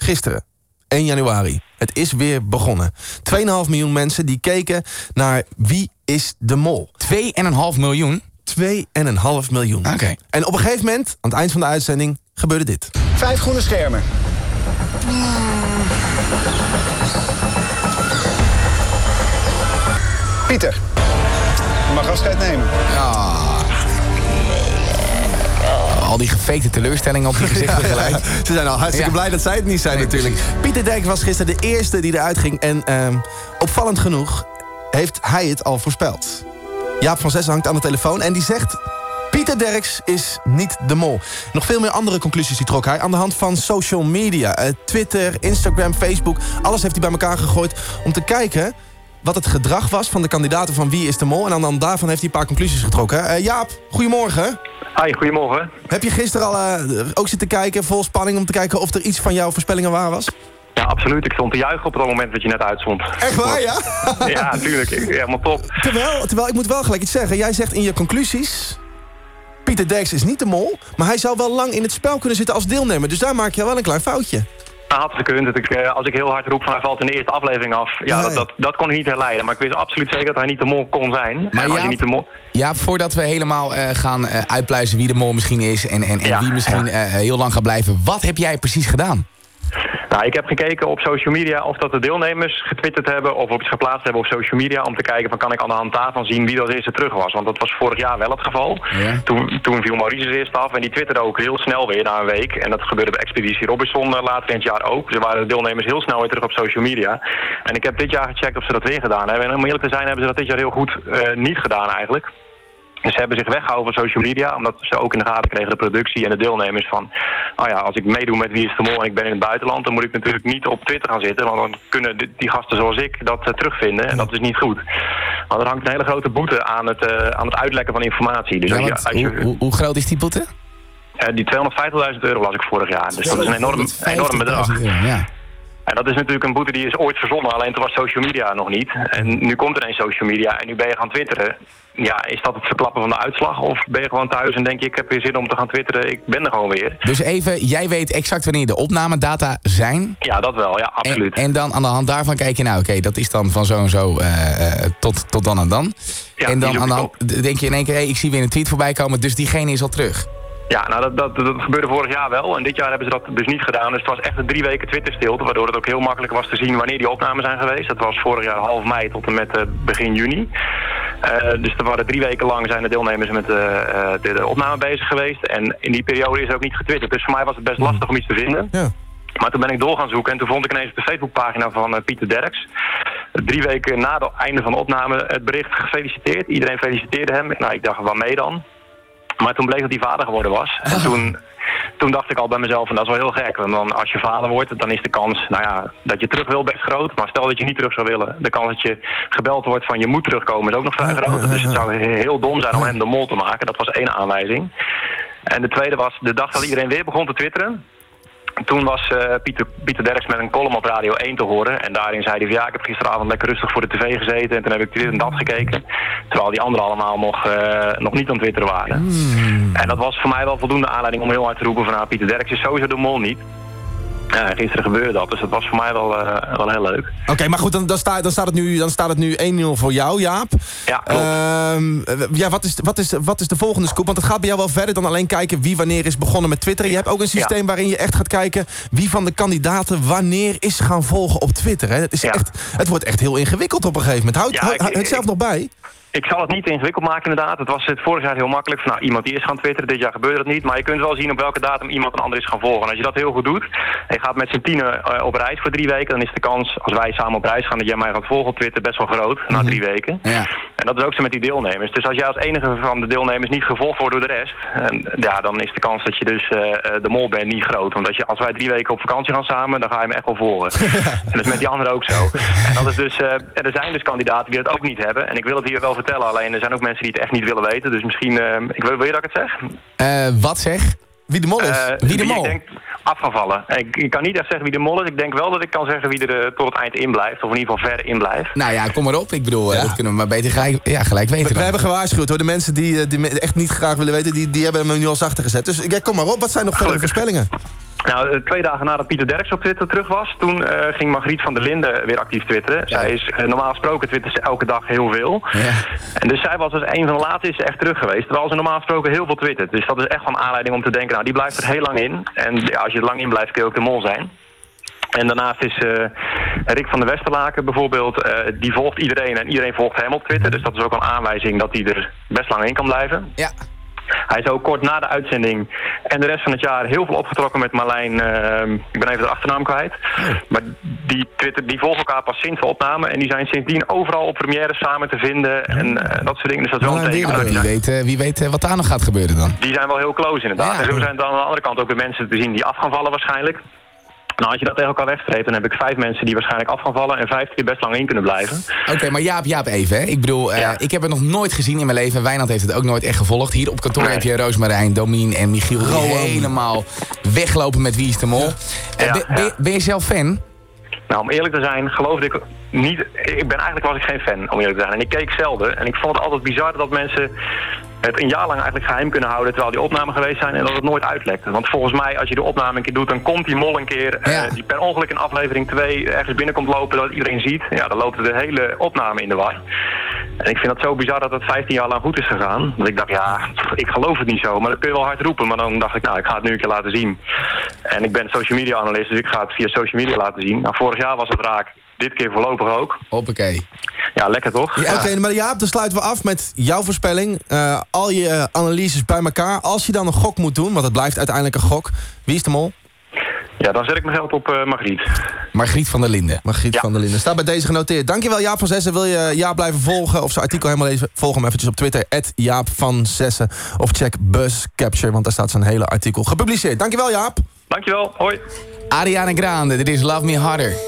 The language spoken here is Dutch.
gisteren, 1 januari. Het is weer begonnen. 2,5 miljoen mensen die keken naar Wie is de Mol. 2,5 miljoen? 2,5 miljoen. Oké. En op een gegeven moment, aan het eind van de uitzending, gebeurde dit. 5 groene schermen. Pieter, je mag afscheid nemen. Al die gefakte teleurstellingen op je gezicht tegelijk. Ze zijn al hartstikke blij dat zij het niet zijn natuurlijk. Pieter Derks was gisteren de eerste die eruit ging. En opvallend genoeg heeft hij het al voorspeld. Jaap van Zessen hangt aan de telefoon en die zegt... Pieter Derks is niet de mol. Nog veel meer andere conclusies die trok hij aan de hand van social media. Twitter, Instagram, Facebook. Alles heeft hij bij elkaar gegooid om te kijken wat het gedrag was van de kandidaten van Wie is de Mol. En dan daarvan heeft hij een paar conclusies getrokken. Jaap, goedemorgen. Hi, goedemorgen. Heb je gisteren al ook zitten kijken, vol spanning, om te kijken of er iets van jouw voorspellingen waar was? Ja, absoluut. Ik stond te juichen op het moment dat je net uitzond. Echt waar, ja? Ja, natuurlijk. Helemaal top. Terwijl, ik moet wel gelijk iets zeggen. Jij zegt in je conclusies... Pieter Derks is niet de mol, maar hij zou wel lang in het spel kunnen zitten als deelnemer. Dus daar maak je wel een klein foutje. Dat had gekund. Als ik heel hard roep van hij valt in de eerste aflevering af. Ja, dat kon ik niet herleiden. Maar ik wist absoluut zeker dat hij niet de mol kon zijn. Maar als je niet de mol... Ja, voordat we helemaal gaan uitpluizen wie de mol misschien is... en wie misschien heel lang gaat blijven. Wat heb jij precies gedaan? Nou, ik heb gekeken op social media of dat de deelnemers getwitterd hebben... of iets geplaatst hebben op social media... om te kijken van kan ik aan de hand daarvan zien wie dat eerste terug was. Want dat was vorig jaar wel het geval. Ja. Toen viel Maurice eerst af en die twitterde ook heel snel weer na een week. En dat gebeurde bij Expeditie Robinson later in het jaar ook. Ze waren de deelnemers heel snel weer terug op social media. En ik heb dit jaar gecheckt of ze dat weer gedaan hebben. En om eerlijk te zijn hebben ze dat dit jaar heel goed niet gedaan eigenlijk. Dus ze hebben zich weggehouden van social media, omdat ze ook in de gaten kregen, de productie en de deelnemers van... Nou ja, als ik meedoe met Wie is de Mol en ik ben in het buitenland, dan moet ik natuurlijk niet op Twitter gaan zitten, want dan kunnen die gasten zoals ik dat terugvinden en dat is niet goed. Want er hangt een hele grote boete aan het uitlekken van informatie. Dus hoe groot is die boete? Die €250.000 las ik vorig jaar, dus dat is een enorm bedrag. Ja. En dat is natuurlijk een boete die is ooit verzonnen, alleen toen was social media nog niet. En nu komt er ineens social media en nu ben je gaan twitteren. Ja, is dat het verklappen van de uitslag? Of ben je gewoon thuis en denk je, ik heb weer zin om te gaan twitteren, ik ben er gewoon weer. Dus even, jij weet exact wanneer de opnamedata zijn? Ja, dat wel, ja, absoluut. En dan aan de hand daarvan kijk je, nou oké, dat is dan van zo en zo tot dan en dan. Ja, en dan aan de hand denk je in één keer, ik zie weer een tweet voorbij komen, dus diegene is al terug. Ja, nou dat gebeurde vorig jaar wel. En dit jaar hebben ze dat dus niet gedaan. Dus het was echt een 3 weken Twitter-stilte, waardoor het ook heel makkelijk was te zien wanneer die opnamen zijn geweest. Dat was vorig jaar half mei tot en met begin juni. Dus er waren 3 weken lang zijn de deelnemers met de opname bezig geweest. En in die periode is er ook niet getwitterd. Dus voor mij was het best lastig om iets te vinden. Ja. Maar toen ben ik door gaan zoeken en toen vond ik ineens op de Facebookpagina van Pieter Derks, 3 weken na het einde van de opname, het bericht gefeliciteerd. Iedereen feliciteerde hem. Nou, ik dacht, waarmee dan? Maar toen bleek dat hij vader geworden was. En toen dacht ik al bij mezelf, en dat is wel heel gek. Want dan, als je vader wordt, dan is de kans dat je terug wil best groot. Maar stel dat je niet terug zou willen. De kans dat je gebeld wordt van je moet terugkomen is ook nog vrij groot. Dus het zou heel dom zijn om hem de mol te maken. Dat was 1 aanwijzing. En de tweede was de dag dat iedereen weer begon te twitteren. Toen was Pieter Derks met een column op Radio 1 te horen. En daarin zei hij van ik heb gisteravond lekker rustig voor de tv gezeten. En toen heb ik dit en dat gekeken. Terwijl die anderen allemaal nog niet aan het twitteren waren. En dat was voor mij wel voldoende aanleiding om heel hard te roepen van Pieter Derks is sowieso de mol niet. Gisteren gebeurde dat, dus dat was voor mij wel heel leuk. Oké, maar goed, dan staat het nu 1-0 voor jou, Jaap. Ja, klopt. Wat is de volgende scoop? Want het gaat bij jou wel verder dan alleen kijken wie wanneer is begonnen met Twitter. Je hebt ook een systeem waarin je echt gaat kijken wie van de kandidaten wanneer is gaan volgen op Twitter. Hè? Het wordt echt heel ingewikkeld op een gegeven moment. Houd het zelf nog bij? Ik zal het niet ingewikkeld maken inderdaad. Het was vorig jaar heel makkelijk. Van, iemand die is gaan twitteren, dit jaar gebeurde dat niet. Maar je kunt wel zien op welke datum iemand een ander is gaan volgen. En als je dat heel goed doet, en je gaat met z'n 10 op reis voor 3 weken... dan is de kans, als wij samen op reis gaan, dat jij mij gaat volgen op Twitter best wel groot. Na 3 weken. Ja. En dat is ook zo met die deelnemers. Dus als jij als enige van de deelnemers niet gevolgd wordt door de rest... dan is de kans dat je dus de mol bent niet groot. Want als wij 3 weken op vakantie gaan samen, dan ga je me echt wel volgen. En dat is met die anderen ook zo. En dat is dus, er zijn dus kandidaten die dat ook niet hebben. En ik wil het hier wel vertellen, alleen er zijn ook mensen die het echt niet willen weten. Dus misschien, wil je dat ik het zeg? Wat zeg? Wie de mol is? Wie de mol? Ik denk af gaan vallen. Ik kan niet echt zeggen wie de mol is. Ik denk wel dat ik kan zeggen wie er tot het eind in blijft. Of in ieder geval ver in blijft. Nou ja, kom maar op. Ik bedoel, dat kunnen we maar beter gelijk weten. We hebben gewaarschuwd hoor. De mensen die echt niet graag willen weten, die hebben hem nu al zachter gezet. Dus kom maar op. Wat zijn nog verdere voorspellingen? Nou, 2 dagen nadat Pieter Derks op Twitter terug was, toen ging Margriet van der Linden weer actief twitteren. Ja. Zij is normaal gesproken twittert ze elke dag heel veel. Ja. En dus zij was als een van de laatste is ze echt terug geweest. Terwijl ze normaal gesproken heel veel twittert. Dus dat is echt wel een aanleiding om te denken, nou die blijft er heel lang in. En ja, als je er lang in blijft kun je ook de mol zijn. En daarnaast is Rick van der Westerlaken bijvoorbeeld, die volgt iedereen en iedereen volgt hem op Twitter. Dus dat is ook een aanwijzing dat hij er best lang in kan blijven. Ja. Hij is ook kort na de uitzending en de rest van het jaar heel veel opgetrokken met Marlijn. Ik ben even de achternaam kwijt. Maar die volgen elkaar pas sinds de opname. En die zijn sindsdien overal op première samen te vinden. En dat soort dingen. Dus dat is wel een teken. Wie weet wat daar nog gaat gebeuren dan? Die zijn wel heel close inderdaad. Ja. En zo zijn dan aan de andere kant ook de mensen te zien die af gaan vallen waarschijnlijk. Nou, als je dat tegen elkaar wegstreept, dan heb ik 5 mensen die waarschijnlijk af gaan vallen en 5 die best lang in kunnen blijven. Oké, maar Jaap even. Hè? Ik bedoel, ik heb het nog nooit gezien in mijn leven. Wijnand heeft het ook nooit echt gevolgd. Hier op kantoor heb je Roosmarijn, Domien en Michiel die helemaal weglopen met Wie is de Mol. Ben je zelf fan? Nou, om eerlijk te zijn, geloofde ik niet. Was ik geen fan, om eerlijk te zijn. En ik keek zelden. En ik vond het altijd bizar dat mensen het een jaar lang eigenlijk geheim kunnen houden terwijl die opnamen geweest zijn en dat het nooit uitlekt. Want volgens mij, als je de opname een keer doet, dan komt die mol een keer die per ongeluk in aflevering 2 ergens binnenkomt lopen dat iedereen ziet. Ja, dan loopt de hele opname in de war. En ik vind het zo bizar dat het 15 jaar lang goed is gegaan. Dat ik dacht, ik geloof het niet zo, maar dat kun je wel hard roepen. Maar dan dacht ik, ik ga het nu een keer laten zien. En ik ben social media analist, dus ik ga het via social media laten zien. Nou, vorig jaar was het raak. Dit keer voorlopig ook. Hoppakee. Ja, lekker toch? Ja. Oké, maar Jaap, dan sluiten we af met jouw voorspelling. Al je analyses bij elkaar. Als je dan een gok moet doen, want het blijft uiteindelijk een gok. Wie is de mol? Ja, dan zet ik mijn geld op Margriet. Margriet van der Linden. Van der Linden. Staat bij deze genoteerd. Dankjewel Jaap van Zessen. Wil je Jaap blijven volgen of zijn artikel helemaal lezen? Volg hem eventjes op Twitter. @JaapVanZessen. Of check Buzzcapture, want daar staat zijn hele artikel gepubliceerd. Dankjewel Jaap. Dankjewel. Hoi. Ariana Grande, dit is Love Me Harder.